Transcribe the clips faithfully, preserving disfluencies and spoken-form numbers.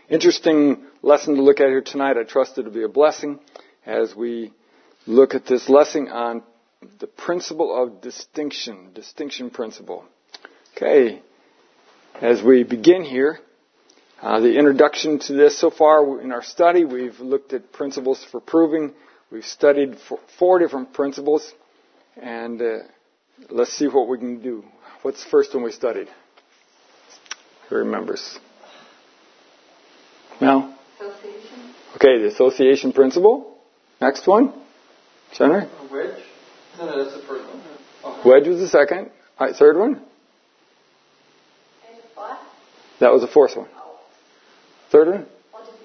interesting lesson to look at here tonight. I trust it'll be a blessing as we look at this lesson on the principle of distinction, distinction principle. Okay, as we begin here, uh, the introduction to this so far in our study, we've looked at principles for proving. We've studied four different principles, and uh, let's see what we can do. What's the first one we studied? Who remembers? No? Association. Okay, the association principle. Next one. Center? A wedge? No, no, that's the first one. Oh. Wedge was the second. All right, third one? And what? That was the fourth one. Oh. Third one? What did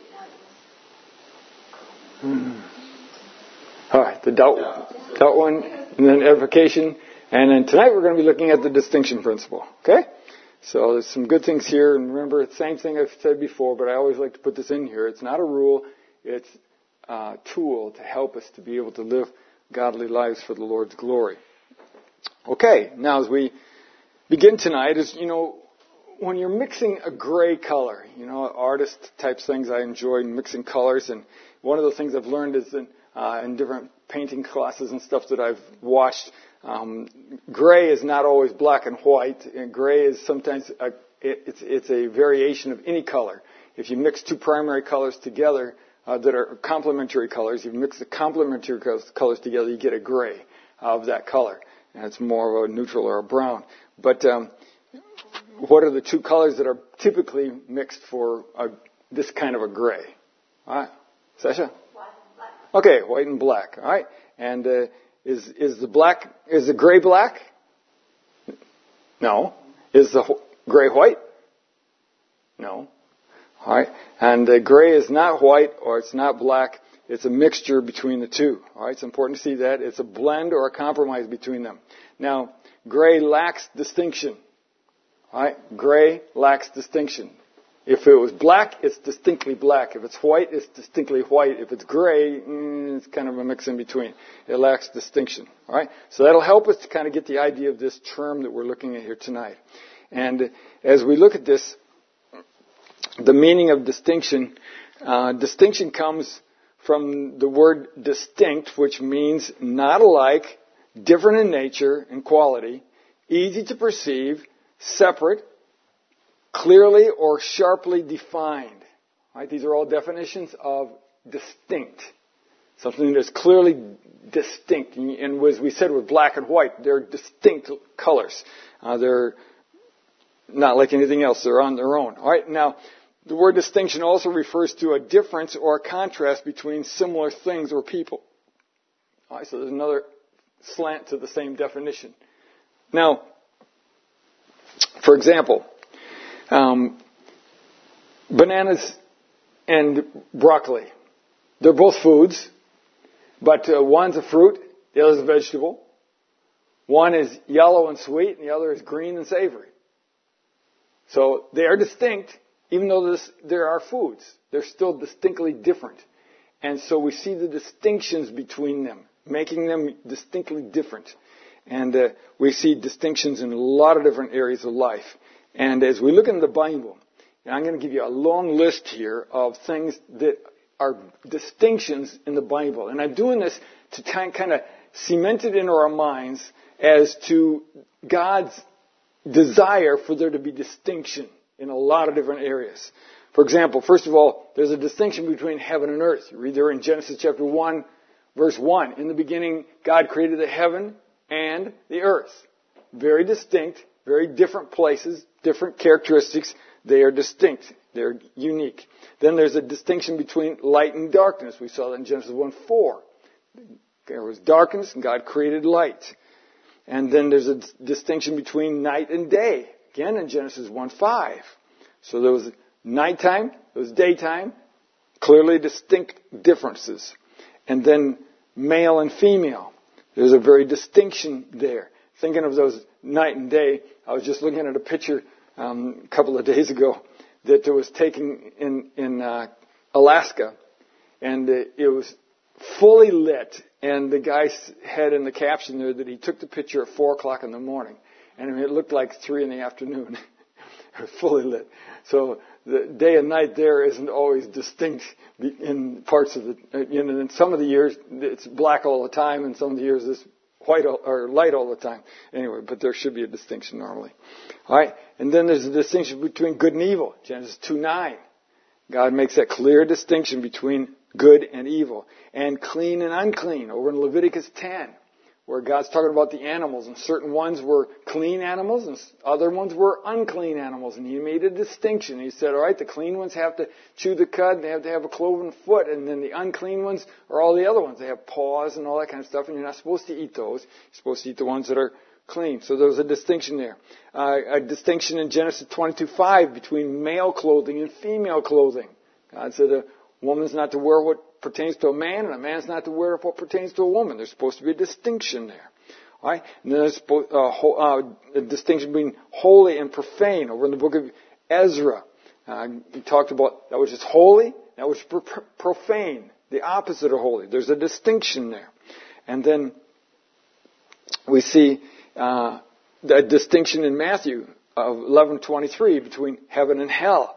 we have? Hmm. All right, the doubt, Yeah. doubt one, and then edification. And then tonight we're going to be looking at the distinction principle. Okay? So there's some good things here. And remember, the same thing I've said before, but I always like to put this in here. It's not a rule. It's a tool to help us to be able to live godly lives for the Lord's glory. Okay, now as we begin tonight, is, you know, when you're mixing a gray color, you know, artist type things, I enjoy mixing colors. And one of the things I've learned is in, uh, in different painting classes and stuff that I've watched, Um, gray is not always black and white, and gray is sometimes a, it, it's, it's a variation of any color. If you mix two primary colors together uh, that are complementary colors, you mix the complementary colors together, you get a gray of that color, and it's more of a neutral or a brown. But um, what are the two colors that are typically mixed for a, this kind of a gray? All right, Sasha? White and black. Okay, white and black. All right, and uh, Is is the black, is the gray black? No. Is the gray white? No. All right. And the gray is not white or it's not black. It's a mixture between the two. All right. It's important to see that. It's a blend or a compromise between them. Now, gray lacks distinction. All right. Gray lacks distinction. If it was black, it's distinctly black. If it's white, it's distinctly white. If it's gray, mm, it's kind of a mix in between. It lacks distinction. All right? So that'll help us to kind of get the idea of this term that we're looking at here tonight. And as we look at this, the meaning of distinction, uh, distinction comes from the word distinct, which means not alike, different in nature and quality, easy to perceive, separate, clearly or sharply defined. Right? These are all definitions of distinct. Something that's clearly distinct. And as we said with black and white, they're distinct colors. Uh, they're not like anything else. They're on their own. All right. Now, the word distinction also refers to a difference or a contrast between similar things or people. All right. So there's another slant to the same definition. Now, for example, Um, bananas and broccoli. They're both foods, but uh, one's a fruit, the other's a vegetable. One is yellow and sweet, and the other is green and savory. So they are distinct, even though this, there are foods. They're still distinctly different. And so we see the distinctions between them, making them distinctly different. And uh, we see distinctions in a lot of different areas of life. And as we look in the Bible, and I'm going to give you a long list here of things that are distinctions in the Bible. And I'm doing this to kind of cement it into our minds as to God's desire for there to be distinction in a lot of different areas. For example, first of all, there's a distinction between heaven and earth. You read there in Genesis chapter one, verse one. In the beginning, God created the heaven and the earth. Very distinct, very different places, different characteristics. They are distinct. They're unique. Then there's a distinction between light and darkness. We saw that in Genesis one four. There was darkness and God created light. And then there's a distinction between night and day. Again in Genesis one five. So there was nighttime, there was daytime. Clearly distinct differences. And then male and female. There's a very distinction there. Thinking of those night and day, I was just looking at a picture um, a couple of days ago that was taken in in uh, Alaska, and it was fully lit. And the guy had in the caption there that he took the picture at four o'clock in the morning, and it looked like three in the afternoon. Fully lit. So the day and night there isn't always distinct in parts of the, you know, in some of the years it's black all the time, and some of the years it's white all, or light all the time. Anyway, but there should be a distinction normally. All right, and then there's a distinction between good and evil. Genesis two nine. God makes that clear distinction between good and evil, and clean and unclean over in Leviticus ten, where God's talking about the animals, and certain ones were clean animals and other ones were unclean animals, and he made a distinction. He said, all right, the clean ones have to chew the cud, they have to have a cloven foot, and then the unclean ones are all the other ones. They have paws and all that kind of stuff, and you're not supposed to eat those. You're supposed to eat the ones that are clean. So there's a distinction there. Uh, a distinction in Genesis twenty-two five between male clothing and female clothing. God said a woman's not to wear what pertains to a man, and a man's not to wear what pertains to a woman. There's supposed to be a distinction there. All right? And then there's uh, uh, a distinction between holy and profane. Over in the book of Ezra, uh, he talked about that which is holy, that which is pro- profane, the opposite of holy. There's a distinction there. And then we see uh, the distinction in Matthew of eleven twenty-three between heaven and hell.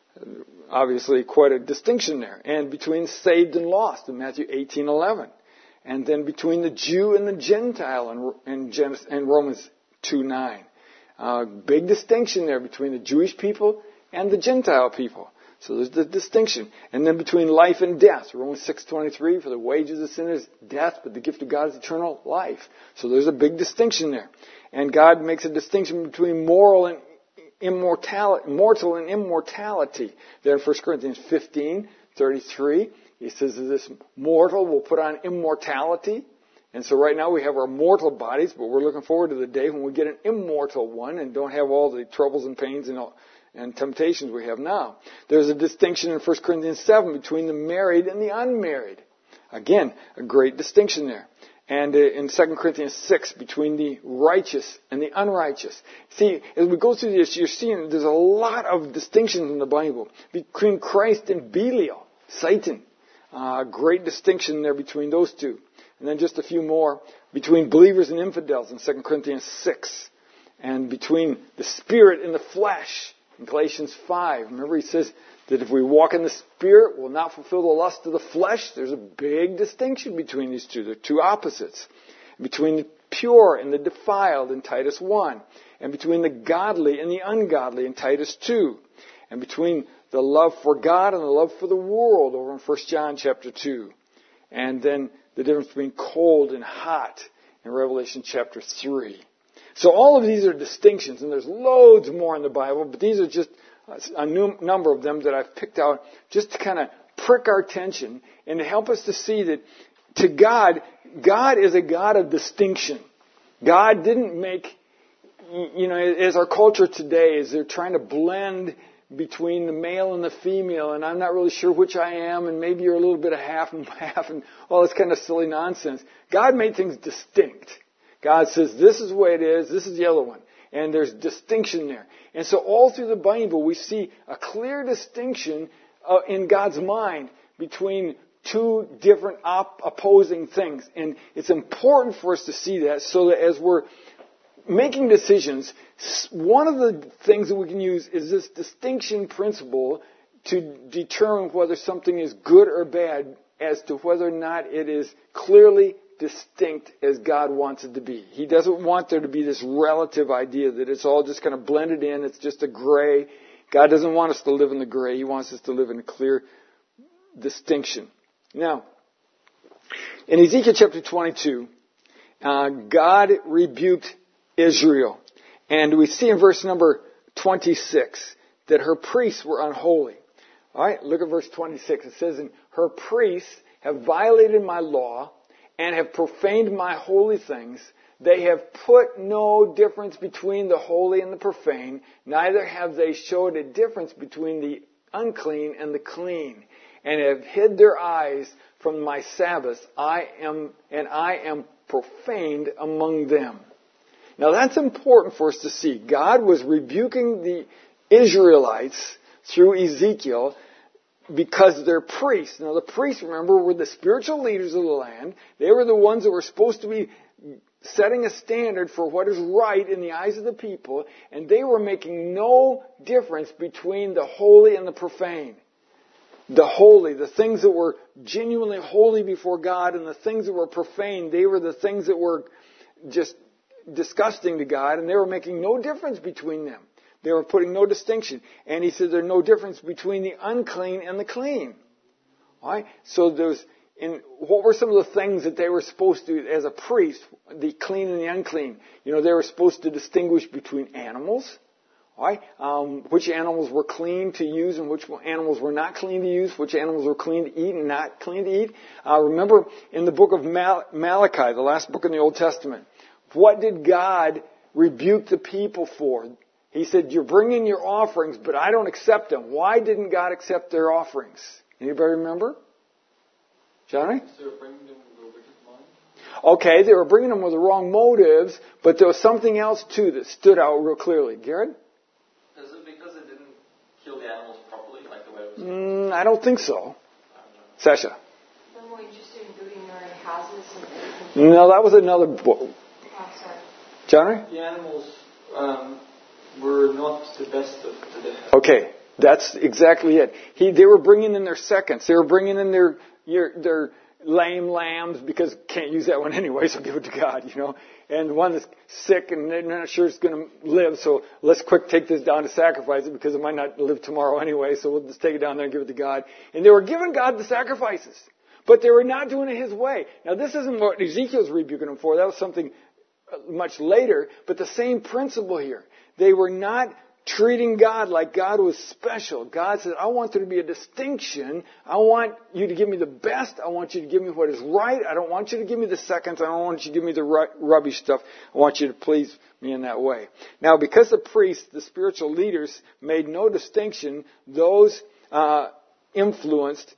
Obviously, quite a distinction there. And between saved and lost in Matthew eighteen eleven. And then between the Jew and the Gentile in, in, Genesis, in Romans two nine. Uh, big distinction there between the Jewish people and the Gentile people. So there's the distinction. And then between life and death. Romans six twenty-three, for the wages of sin is death, but the gift of God is eternal life. So there's a big distinction there. And God makes a distinction between moral and immortality, mortal and immortality. There in First Corinthians fifteen thirty-three, he says that this mortal will put on immortality. And so right now we have our mortal bodies, but we're looking forward to the day when we get an immortal one and don't have all the troubles and pains and, all, and temptations we have now. There's a distinction in First Corinthians seven between the married and the unmarried. Again, a great distinction there. And in Second Corinthians six, between the righteous and the unrighteous. See, as we go through this, you're seeing there's a lot of distinctions in the Bible. Between Christ and Belial, Satan. Uh, great distinction there between those two. And then just a few more. Between believers and infidels in Second Corinthians six. And between the Spirit and the flesh in Galatians five. Remember, he says that if we walk in the Spirit, we'll not fulfill the lust of the flesh. There's a big distinction between these two. They're two opposites. Between the pure and the defiled in Titus one. And between the godly and the ungodly in Titus two. And between the love for God and the love for the world over in First John chapter two. And then the difference between cold and hot in Revelation chapter three. So all of these are distinctions, and there's loads more in the Bible, but these are just a new number of them that I've picked out just to kind of prick our attention and to help us to see that to God, God is a God of distinction. God didn't make, you know, as our culture today is they're trying to blend between the male and the female, and I'm not really sure which I am, and maybe you're a little bit of half and half, and all this kind of silly nonsense. God made things distinct. God says, this is the way it is, this is the other one. And there's distinction there. And so all through the Bible, we see a clear distinction uh, in God's mind between two different op- opposing things. And it's important for us to see that so that as we're making decisions, one of the things that we can use is this distinction principle to determine whether something is good or bad as to whether or not it is clearly distinct as God wants it to be. He doesn't want there to be this relative idea that it's all just kind of blended in, it's just a gray. God doesn't want us to live in the gray. He wants us to live in a clear distinction. Now, in Ezekiel chapter twenty-two, uh, God rebuked Israel. And we see in verse number twenty-six that her priests were unholy. All right, look at verse twenty-six. It says, and her priests have violated my law and have profaned my holy things. They have put no difference between the holy and the profane, neither have they showed a difference between the unclean and the clean, and have hid their eyes from my Sabbaths. I am, and I am profaned among them. Now that's important for us to see. God was rebuking the Israelites through Ezekiel because they're priests. Now the priests, remember, were the spiritual leaders of the land. They were the ones that were supposed to be setting a standard for what is right in the eyes of the people, and they were making no difference between the holy and the profane. The holy, the things that were genuinely holy before God, and the things that were profane, they were the things that were just disgusting to God, and they were making no difference between them. They were putting no distinction. And he said there's no difference between the unclean and the clean. All right? So there's, in, what were some of the things that they were supposed to, as a priest, the clean and the unclean? You know, they were supposed to distinguish between animals. All right? Um, which animals were clean to use and which animals were not clean to use, which animals were clean to eat and not clean to eat. Uh, remember in the book of Mal- Malachi, the last book in the Old Testament, what did God rebuke the people for? He said, you're bringing your offerings, but I don't accept them. Why didn't God accept their offerings? Anybody remember? Johnny? They were bringing them with a wicked mind. Okay, they were bringing them with the wrong motives, but there was something else too that stood out real clearly. Garrett? Is it because they didn't kill the animals properly, like the way it was? Mm, I don't think so. Sasha? They're more interested in building their own houses and everything. No, that was another book. Oh, sorry. Johnny? The animals um, were not the best of the day. Okay, that's exactly it. He, they were bringing in their seconds. They were bringing in their your, their lame lambs because can't use that one anyway, so give it to God, you know. And one that's sick and they're not sure it's going to live, so let's quick take this down to sacrifice it because it might not live tomorrow anyway, so we'll just take it down there and give it to God. And they were giving God the sacrifices, but they were not doing it His way. Now, this isn't what Ezekiel's rebuking them for. That was something much later, but the same principle here. They were not treating God like God was special. God said, I want there to be a distinction. I want you to give me the best. I want you to give me what is right. I don't want you to give me the seconds. I don't want you to give me the rubbish stuff. I want you to please me in that way. Now, because the priests, the spiritual leaders, made no distinction, those uh, influenced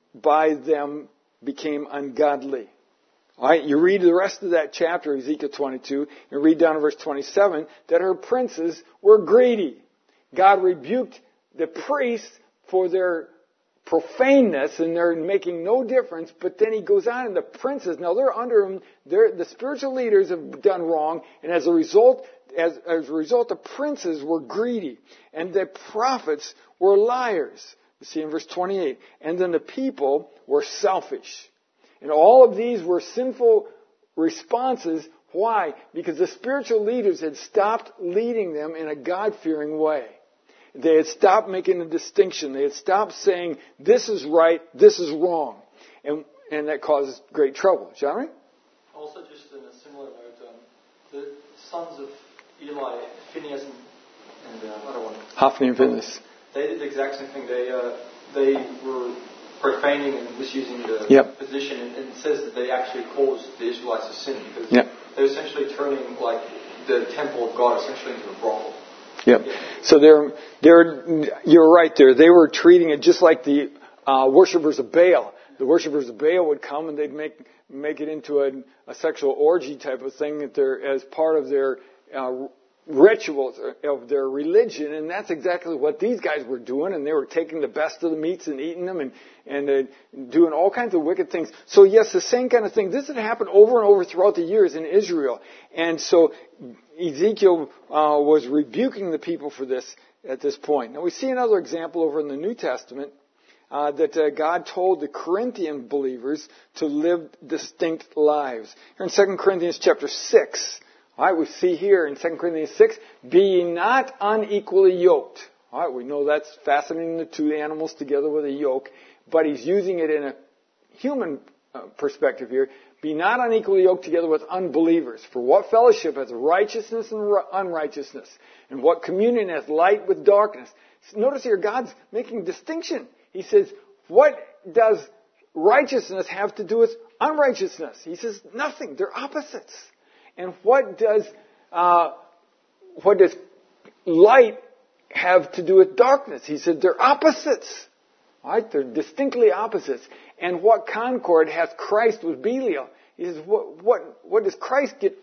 by them became ungodly. All right, you read the rest of that chapter, Ezekiel twenty-two, and read down to verse twenty-seven, that her princes were greedy. God rebuked the priests for their profaneness, and they're making no difference, but then he goes on, and the princes, now they're under him, they're, the spiritual leaders have done wrong, and as a result, as, as a result, the princes were greedy, and the prophets were liars. You see in verse twenty-eight, and then the people were selfish. And all of these were sinful responses. Why? Because the spiritual leaders had stopped leading them in a God-fearing way. They had stopped making a distinction. They had stopped saying, this is right, this is wrong. And, and that causes great trouble. Shall we? Also, just in a similar note, um, the sons of Eli, Phinehas and, and uh, I don't want to... Hophni and Phinehas. They did the exact same thing. They, uh, they were profaning and misusing the yep. position, and, and it says that they actually caused the Israelites to sin because yep. they're essentially turning like the temple of God essentially into a brothel. Yep. Yeah. So they're they're you're right there. They were treating it just like the uh, worshippers of Baal. The worshippers of Baal would come and they'd make make it into a, a sexual orgy type of thing that they're as part of their uh, rituals of their religion, and that's exactly what these guys were doing, and they were taking the best of the meats and eating them and, and uh, doing all kinds of wicked things. So yes, the same kind of thing. This had happened over and over throughout the years in Israel. And so Ezekiel uh, was rebuking the people for this at this point. Now we see another example over in the New Testament uh, that uh, God told the Corinthian believers to live distinct lives. Here in Second Corinthians chapter six, all right, we see here in Second Corinthians six, be ye not unequally yoked. All right, we know that's fastening the two animals together with a yoke, but he's using it in a human uh, perspective here. Be not unequally yoked together with unbelievers. For what fellowship hath righteousness and unrighteousness? And what communion hath light with darkness? Notice here, God's making a distinction. He says, what does righteousness have to do with unrighteousness? He says, nothing. They're opposites. And what does uh, what does light have to do with darkness? He said they're opposites. All right, they're distinctly opposites. And what concord hath Christ with Belial? He says, what what what does Christ get?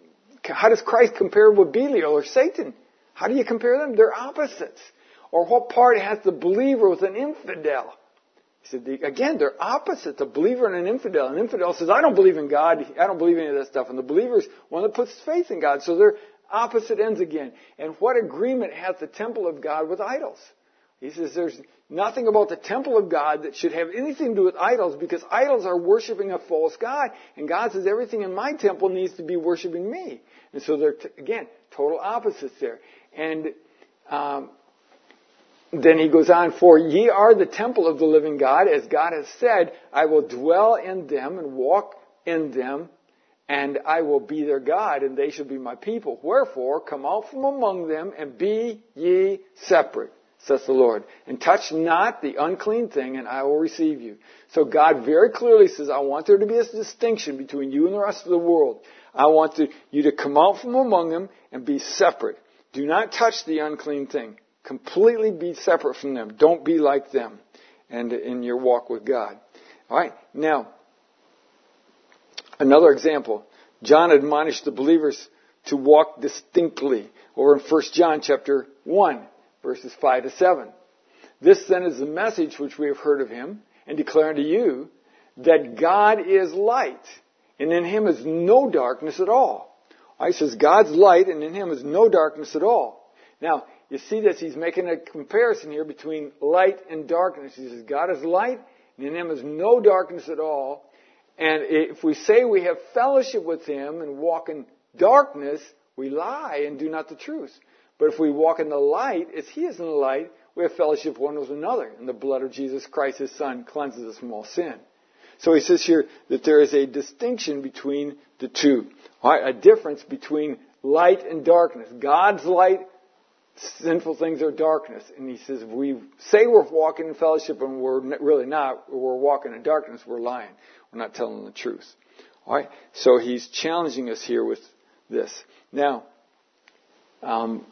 How does Christ compare with Belial or Satan? How do you compare them? They're opposites. Or what part has the believer with an infidel? He said, the, again, they're opposites, a believer and an infidel. An infidel says, I don't believe in God. I don't believe in any of that stuff. And the believer is one that puts faith in God. So they're opposite ends again. And what agreement has the temple of God with idols? He says there's nothing about the temple of God that should have anything to do with idols, because idols are worshiping a false God. And God says everything in my temple needs to be worshiping me. And so they're, t- again, total opposites there. And um, then he goes on, for ye are the temple of the living God, as God has said, I will dwell in them and walk in them, and I will be their God, and they shall be my people. Wherefore, come out from among them, and be ye separate, says the Lord, and touch not the unclean thing, and I will receive you. So God very clearly says, I want there to be a distinction between you and the rest of the world. I want to, you to come out from among them and be separate. Do not touch the unclean thing. Completely be separate from them. Don't be like them and in your walk with God. All right. Now, another example. John admonished the believers to walk distinctly over in First John chapter one, verses five to seven. This then is the message which we have heard of him and declare unto you, that God is light, and in him is no darkness at all. All right, he says God's light, and in him is no darkness at all. Now, you see this, he's making a comparison here between light and darkness. He says God is light, and in him is no darkness at all. And if we say we have fellowship with him and walk in darkness, we lie and do not the truth. But if we walk in the light, as he is in the light, we have fellowship one with another. And the blood of Jesus Christ, his Son, cleanses us from all sin. So he says here that there is a distinction between the two. All right, a difference between light and darkness. God's light, sinful things are darkness. And he says if we say we're walking in fellowship and we're really not, we're walking in darkness, we're lying. We're not telling the truth. All right, so he's challenging us here with this. Now, um,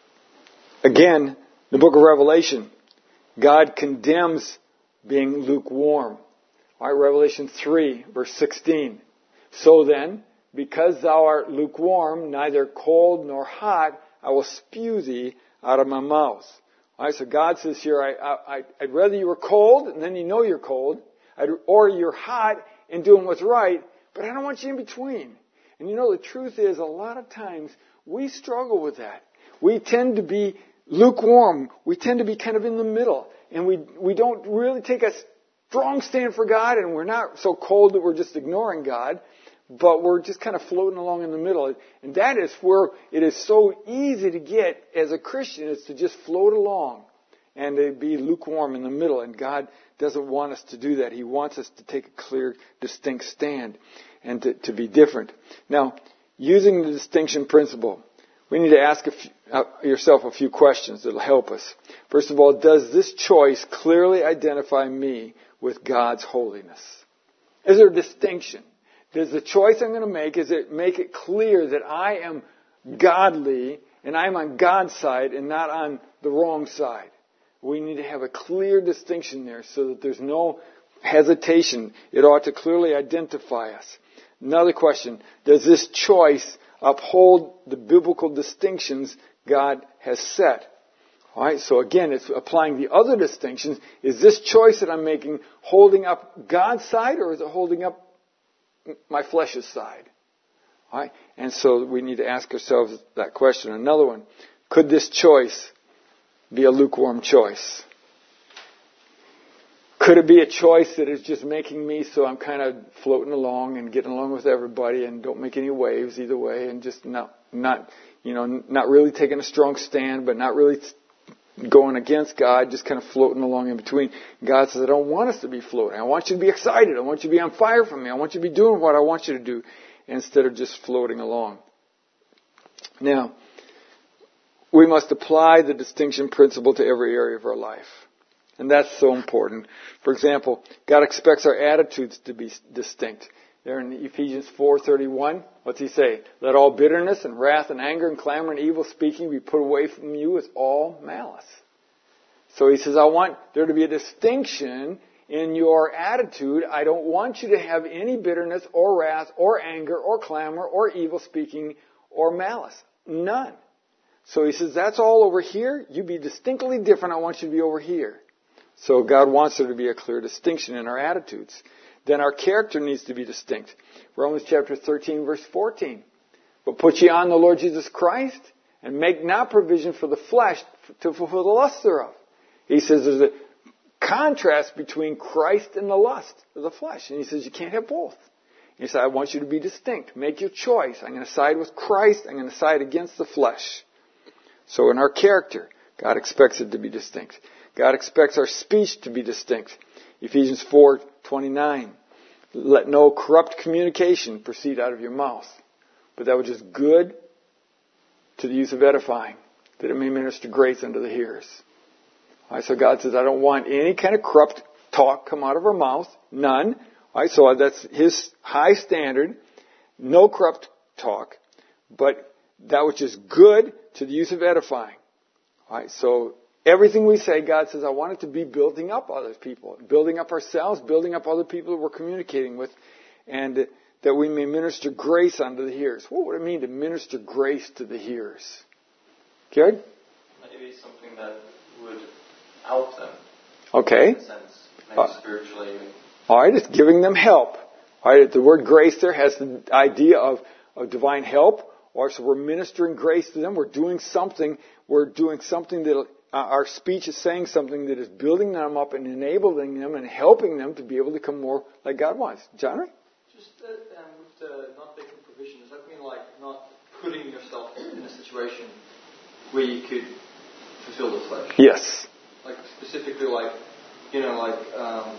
again, the book of Revelation, God condemns being lukewarm. All right, Revelation three, verse sixteen. So then, because thou art lukewarm, neither cold nor hot, I will spew thee out of my mouth. All right, so God says here, I, I, I'd rather you were cold, and then you know you're cold, I'd, or you're hot and doing what's right, but I don't want you in between. And you know, the truth is, a lot of times, we struggle with that. We tend to be lukewarm. We tend to be kind of in the middle. And we we don't really take a strong stand for God, and we're not so cold that we're just ignoring God, but we're just kind of floating along in the middle. And that is where it is so easy to get as a Christian, is to just float along and to be lukewarm in the middle. And God doesn't want us to do that. He wants us to take a clear, distinct stand and to, to be different. Now, using the distinction principle, we need to ask a few, uh, yourself a few questions that will help us. First of all, does this choice clearly identify me with God's holiness? Is there a distinction? Does the choice I'm going to make, is it make it clear that I am godly and I'm on God's side and not on the wrong side? We need to have a clear distinction there so that there's no hesitation. It ought to clearly identify us. Another question, does this choice uphold the biblical distinctions God has set? All right, so again, it's applying the other distinctions. Is this choice that I'm making holding up God's side, or is it holding up my flesh's side? All right, and so we need to ask ourselves that question. Another one, could this choice be a lukewarm choice? Could it be a choice that is just making me so I'm kind of floating along and getting along with everybody and don't make any waves either way, and just not, not, you know, not really taking a strong stand, but not really going against God, just kind of floating along in between. God says, I don't want us to be floating. I want you to be excited. I want you to be on fire for me. I want you to be doing what I want you to do instead of just floating along. Now, we must apply the distinction principle to every area of our life. And that's so important. For example, God expects our attitudes to be distinct. There in Ephesians four thirty-one, what's he say? Let all bitterness and wrath and anger and clamor and evil speaking be put away from you with all malice. So he says, I want there to be a distinction in your attitude. I don't want you to have any bitterness or wrath or anger or clamor or evil speaking or malice. None. So he says, that's all over here. You be distinctly different. I want you to be over here. So God wants there to be a clear distinction in our attitudes. Then our character needs to be distinct. Romans chapter thirteen, verse fourteen. But put ye on the Lord Jesus Christ, and make not provision for the flesh to fulfill the lust thereof. He says there's a contrast between Christ and the lust of the flesh. And he says you can't have both. He said, I want you to be distinct. Make your choice. I'm going to side with Christ. I'm going to side against the flesh. So in our character, God expects it to be distinct. God expects our speech to be distinct. Ephesians four twenty-nine. Let no corrupt communication proceed out of your mouth, but that which is good to the use of edifying, that it may minister grace unto the hearers. All right, so God says, I don't want any kind of corrupt talk come out of our mouth. None. All right, so that's His high standard. No corrupt talk, but that which is good to the use of edifying. All right, so everything we say, God says, I want it to be building up other people, building up ourselves, building up other people that we're communicating with, and that we may minister grace unto the hearers. What would it mean to minister grace to the hearers? Jared? Maybe something that would help them. Okay. In a sense, maybe uh, spiritually. All right, it's giving them help. All right, the word grace there has the idea of, of divine help. Or so we're ministering grace to them. We're doing something. We're doing something that uh, our speech is saying something that is building them up and enabling them and helping them to be able to become more like God wants. John? Just uh, um, with the not making provision, does that mean like not putting yourself in a situation where you could fulfill the flesh? Yes. Like specifically, like you know, like um,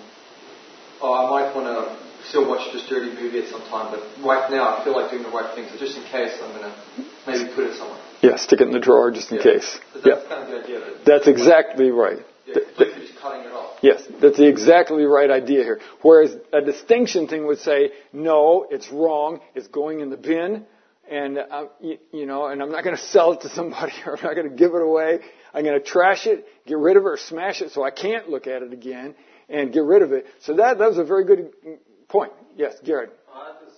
oh, I might want to still watch this dirty movie at some time, but right now I feel like doing the right thing, so just in case, I'm going to maybe put it somewhere. Yeah, stick it in the drawer just in yeah. case. But yeah. That's kind of the idea. That that's exactly right. Yeah, completely just cutting it off. Yes, that's the exactly right idea here. Whereas a distinction thing would say, no, it's wrong, it's going in the bin, and uh, you, you know, and I'm not going to sell it to somebody, or I'm not going to give it away. I'm going to trash it, get rid of it, or smash it so I can't look at it again, and get rid of it. So that that was a very good point. Yes, Garrett. I had this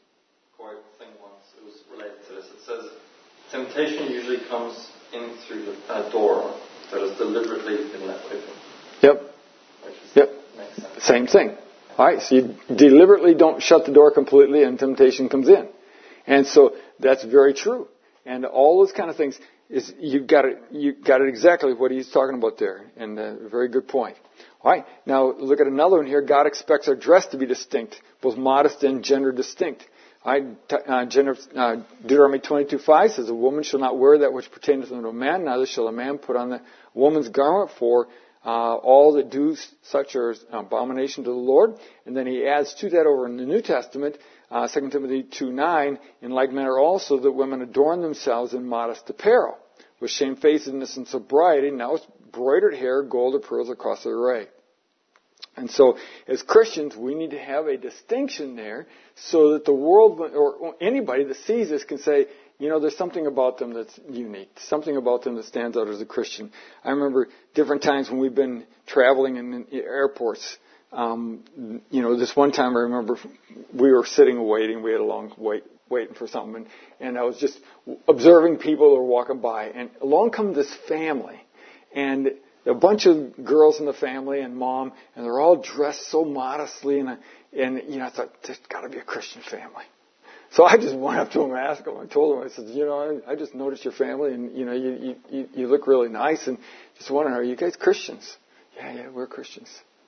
quote thing once. It was related to this. It says, temptation usually comes in through a door that has deliberately been left open. Yep. Which is, yep. Makes sense. Same thing. All right. So you deliberately don't shut the door completely, and temptation comes in. And so that's very true. And all those kind of things is you got it. You got it exactly what he's talking about there, and a very good point. All right. Now look at another one here. God expects our dress to be distinct, both modest and gender distinct. All right. Uh, gender, uh, Deuteronomy twenty-two five says, "A woman shall not wear that which pertaineth unto a man, neither shall a man put on the woman's garment, for uh, all that do such are abomination to the Lord." And then he adds to that over in the New Testament, uh, Second Timothy two nine, in like manner also that women adorn themselves in modest apparel, with shamefacedness and sobriety, now with broidered hair, gold, or pearls, or costly array. And so, as Christians, we need to have a distinction there so that the world, or anybody that sees this can say, you know, there's something about them that's unique, something about them that stands out as a Christian. I remember different times when we've been traveling in airports. Um, you know, this one time I remember we were sitting waiting, we had a long wait, waiting for something, and, and I was just observing people that were walking by, and along comes this family, and a bunch of girls in the family and mom, and they're all dressed so modestly, and, and you know, I thought, there's got to be a Christian family. So I just went up to them and asked them. I told them, I said, you know, I, I just noticed your family, and you know, you, you you look really nice, and just wondering, are you guys Christians? Yeah, yeah, we're Christians.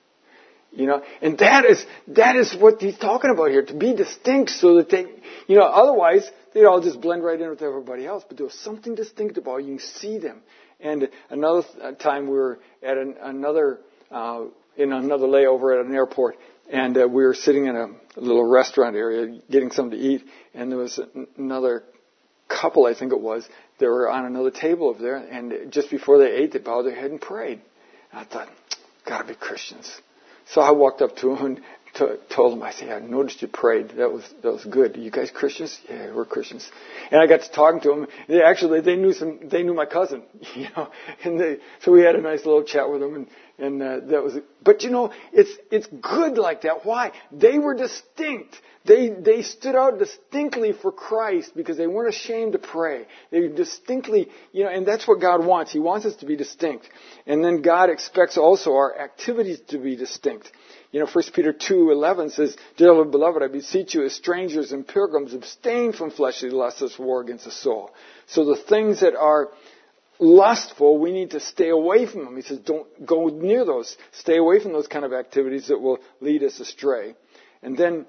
You know, and that is that is what he's talking about here, to be distinct, so that they, you know, otherwise they'd all just blend right in with everybody else. But there was something distinct about it. You can see them. And another time we were at an, another, uh, in another layover at an airport, and uh, we were sitting in a little restaurant area getting something to eat, and there was another couple, I think it was, they were on another table over there, and just before they ate, they bowed their head and prayed. And I thought, gotta be Christians. So I walked up to them and t- told them, I said, I noticed you prayed. That was that was good. Are you guys Christians? Yeah, we're Christians. And I got to talking to them. They actually they knew some. They knew my cousin, you know. And they, so we had a nice little chat with them, and And uh, that was, but you know, it's it's good like that. Why? They were distinct. They they stood out distinctly for Christ because they weren't ashamed to pray. They distinctly, you know, and that's what God wants. He wants us to be distinct. And then God expects also our activities to be distinct. You know, First Peter two eleven says, "Dearly beloved, I beseech you as strangers and pilgrims, abstain from fleshly lusts that war against the soul." So the things that are lustful, we need to stay away from them. He says, don't go near those. Stay away from those kind of activities that will lead us astray. And then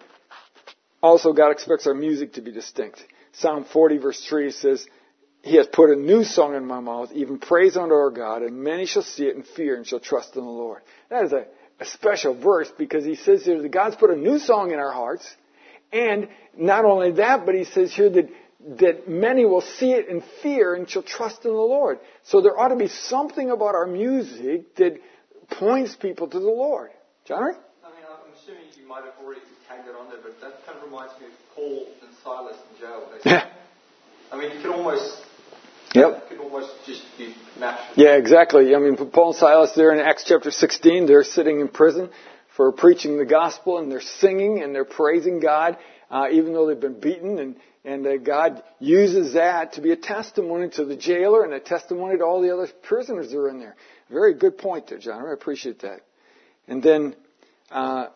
also God expects our music to be distinct. Psalm forty verse three says, "He has put a new song in my mouth, even praise unto our God, and many shall see it and fear and shall trust in the Lord." That is a, a special verse because he says here that God's put a new song in our hearts. And not only that, but he says here that that many will see it in fear and shall trust in the Lord. So there ought to be something about our music that points people to the Lord. John? I mean, I'm assuming you might have already tagged it on there, but that kind of reminds me of Paul and Silas in jail. Yeah. I mean, you could almost, yep. you could almost just be matched. Yeah, exactly. I mean, Paul and Silas there in Acts chapter sixteen, they're sitting in prison for preaching the gospel, and they're singing and they're praising God, uh, even though they've been beaten, and And uh, God uses that to be a testimony to the jailer and a testimony to all the other prisoners that are in there. Very good point there, John. I appreciate that. And then, uh,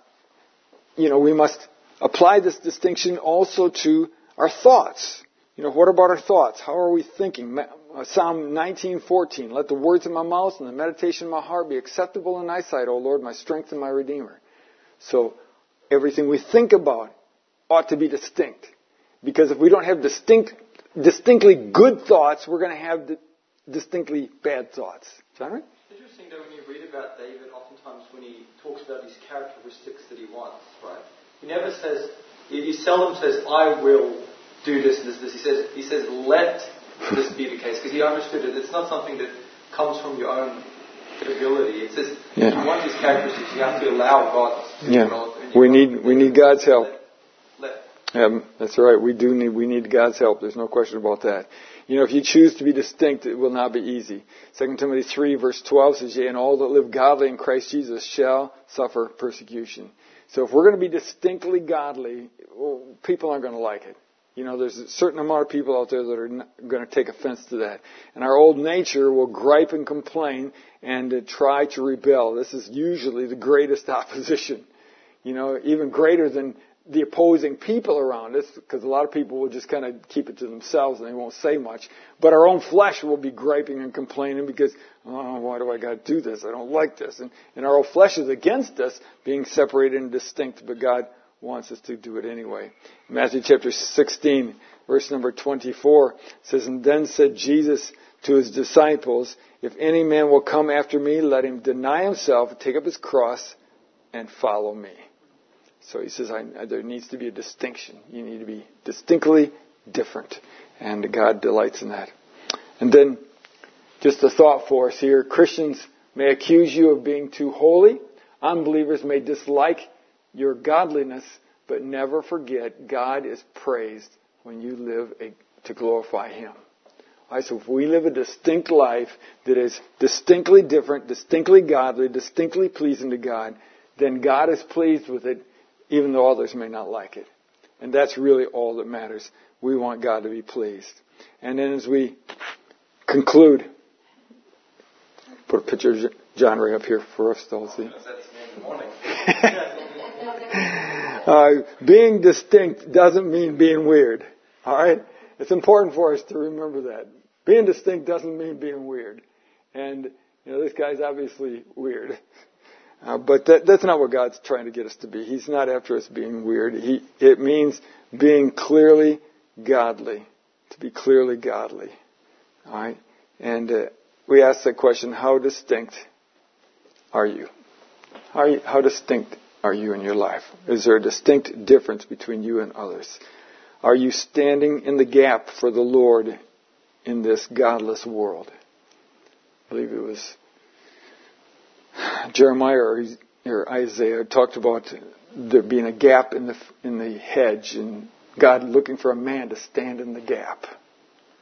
you know, we must apply this distinction also to our thoughts. You know, what about our thoughts? How are we thinking? Psalm nineteen fourteen, "Let the words of my mouth and the meditation of my heart be acceptable in thy sight, O Lord, my strength and my redeemer." So everything we think about ought to be distinct. Because if we don't have distinct, distinctly good thoughts, we're going to have distinctly bad thoughts. John? It's interesting that when you read about David, oftentimes when he talks about these characteristics that he wants, right? He never says, he seldom says, "I will do this, this, this." He says, he says, "Let this be the case," because he understood it. It's not something that comes from your own ability. It says, yeah. If you want these characteristics, you have to allow God to yeah. develop. We need, we need God's help. Let, let. Yeah, that's right. We do need, we need God's help. There's no question about that. You know, if you choose to be distinct, it will not be easy. Second Timothy three verse twelve says, "Yea, and all that live godly in Christ Jesus shall suffer persecution." So if we're going to be distinctly godly, well, people aren't going to like it. You know, there's a certain amount of people out there that are not going to take offense to that. And our old nature will gripe and complain and uh, try to rebel. This is usually the greatest opposition. You know, even greater than the opposing people around us, because a lot of people will just kind of keep it to themselves and they won't say much. But our own flesh will be griping and complaining because, oh, why do I got to do this? I don't like this. And, and our own flesh is against us being separated and distinct, but God wants us to do it anyway. Matthew chapter sixteen, verse number twenty-four says, "And then said Jesus to his disciples, If any man will come after me, let him deny himself, take up his cross, and follow me." So he says, I, there needs to be a distinction. You need to be distinctly different. And God delights in that. And then, just a thought for us here. Christians may accuse you of being too holy. Unbelievers may dislike your godliness. But never forget, God is praised when you live a, to glorify Him. All right, so if we live a distinct life that is distinctly different, distinctly godly, distinctly pleasing to God, then God is pleased with it, even though others may not like it. And that's really all that matters. We want God to be pleased. And then as we conclude, put a picture of John Ray up here for us to all see. uh, being distinct doesn't mean being weird. All right? It's important for us to remember that. Being distinct doesn't mean being weird. And, you know, this guy's obviously weird. Uh, but that, that's not what God's trying to get us to be. He's not after us being weird. He, it means being clearly godly, to be clearly godly. All right? And uh, we ask that question, how distinct are you? How, are you? How distinct are you in your life? Is there a distinct difference between you and others? Are you standing in the gap for the Lord in this godless world? I believe it was Jeremiah or, or Isaiah talked about there being a gap in the in the hedge and God looking for a man to stand in the gap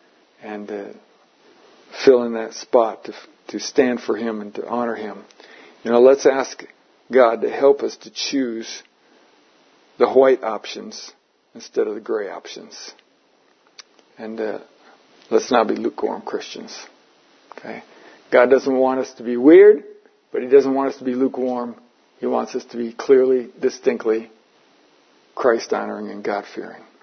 and uh, fill in that spot to to stand for Him and to honor Him. You know, let's ask God to help us to choose the white options instead of the gray options. And uh, let's not be lukewarm Christians. Okay? God doesn't want us to be weird, but He doesn't want us to be lukewarm. He wants us to be clearly, distinctly Christ-honoring and God-fearing.